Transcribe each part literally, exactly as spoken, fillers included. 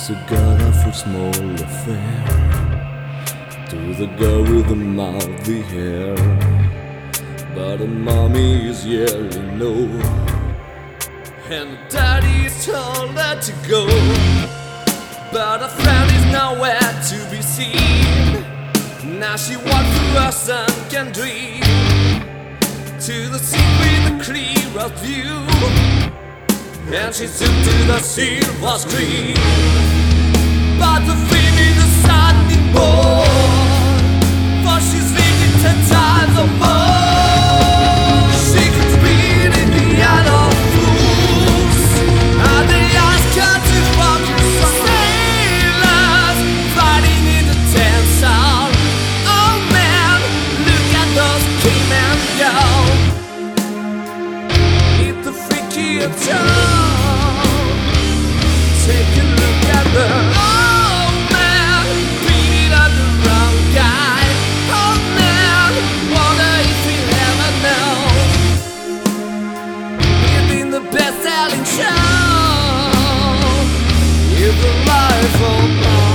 Together for small affair, to the girl with the mouthy hair, but the mommy is yelling no, and daddy is told her to go, but her friend is nowhere to be seen. Now she walks through her sunken dream to the sea with a clearer view, and she took to the silver screen. But the fame is a sounding board, for she's living ten times or more. She could read in the eye of fools, and they ask her to focus on sailors fighting in the tents out. Oh man, look at those cavemen go. It's the freaky of town. Take a look at the best-selling show, is the life of mine.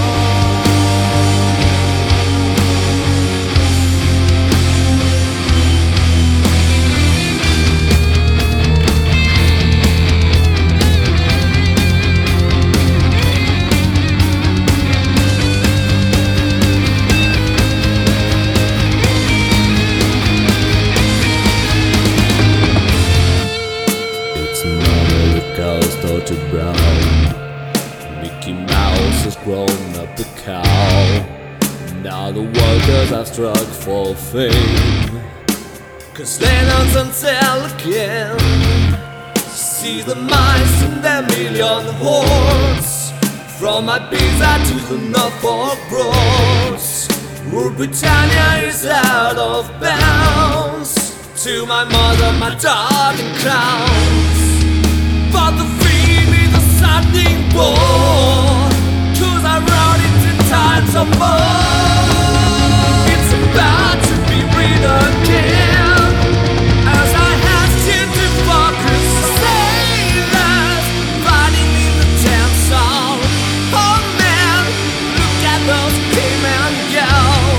Dottie Brown, Mickey Mouse has grown up a cow. Now the workers have struck for fame, 'cause Lennon's on sale again. See the mice in their million hordes, from Ibiza to the Norfolk Broads. Rule Britannia is out of bounds, to my mother, my dog and clowns. But the fame is a sounding board, 'cause I wrote it ten times or more. It's about to be written again, as I have to focus on sailors fighting in the tents all. Oh man, look at those cavemen go.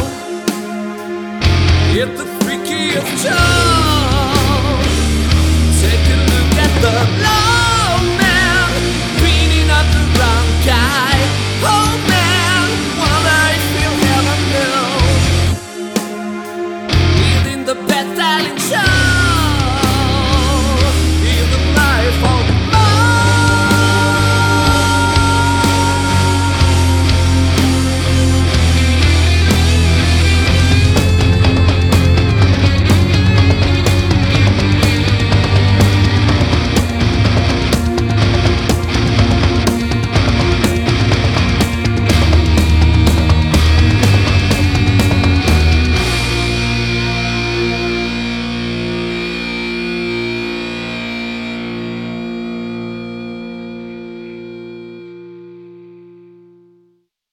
It's the freakiest show. Take a look at the light. The best-selling show.